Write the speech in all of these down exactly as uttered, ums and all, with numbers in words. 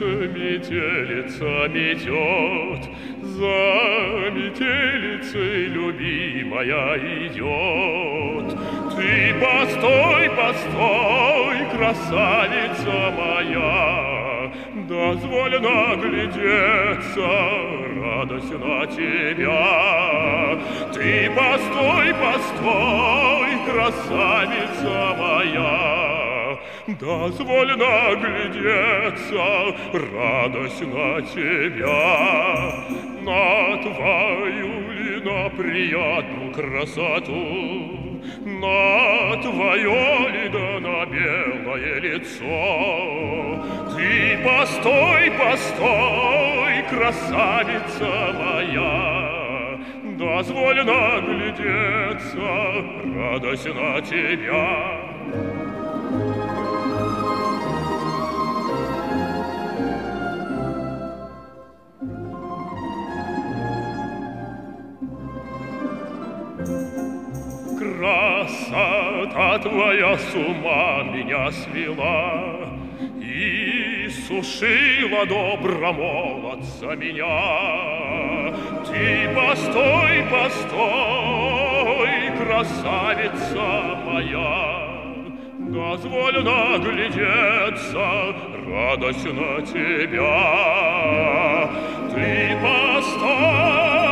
метелица метет, за метелицей любимая идет. Ты постой, постой, красавица моя, дозволь наглядеться, радость на тебя. Ты постой, постой, красавица моя, дозволь наглядеться, радость на тебя. На твою ли, на приятную красоту, на твое ли, да на белое лицо. Ты постой, постой, красавица моя, дозволь наглядеться, радость на тебя. Красота твоя с ума меня свела и сушила добра молодца меня. Ты постой, постой, красавица моя, дозволь наглядеться, радость на тебя. Ты постой,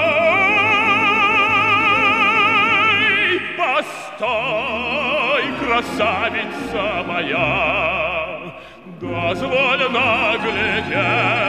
постой, красавица моя, дозволь наглядеться,